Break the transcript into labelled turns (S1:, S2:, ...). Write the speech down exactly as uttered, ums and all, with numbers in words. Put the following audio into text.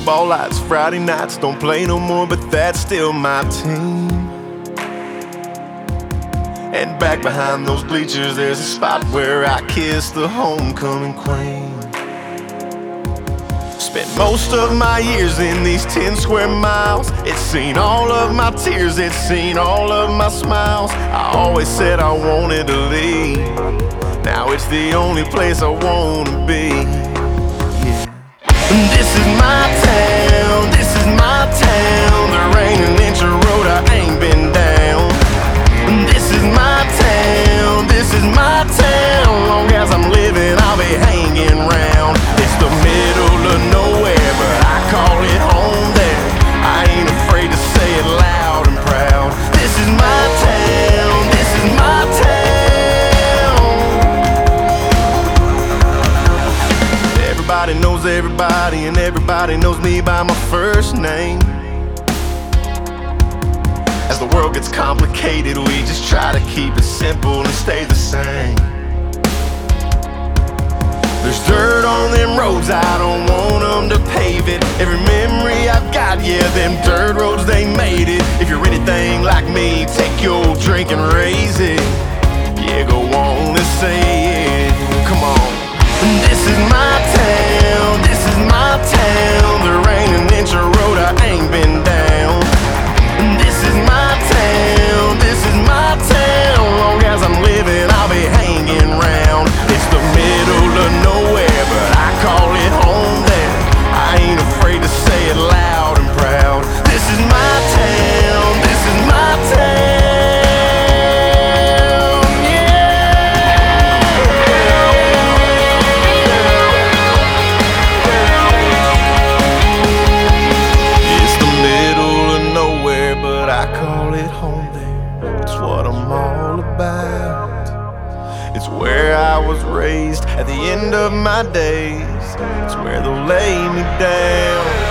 S1: Ball lights, Friday nights, don't play no more, but that's still my team. And back behind those bleachers, there's a spot where I kiss the homecoming queen. Spent most of my years in these ten square miles. It's seen all of my tears, it's seen all of my smiles. I always said I wanted to leave. Now it's the only place I wanna be. Yeah. This is my town, this is my town. There ain't an inch of road I ain't been down. This is my town, this is my town. Long as I'm living, I'll be hanging round. It's the middle of nowhere, but I call it home there. I ain't afraid to say it loud and proud. This is my town, this is my town. Everybody knows everybody, and everybody knows me by my first name. As the world gets complicated, we just try to keep it simple and stay the same. There's dirt on them roads, I don't want them to pave it. Every memory I've got, yeah, them dirt roads, they made it. If you're anything like me, take your drink and raise it. Yeah, go on and say it, come on. This is my town, this is my town. There ain't an inch of road I ain't been down. This is my town, this is my town. Long as I'm living, I'll be hanging round. It's the middle of nowhere, but I call it home there. I ain't afraid to say it loud and proud. This is my town, this is my town. I call it home there, it's what I'm all about. It's where I was raised at the end of my days. It's where they'll lay me down.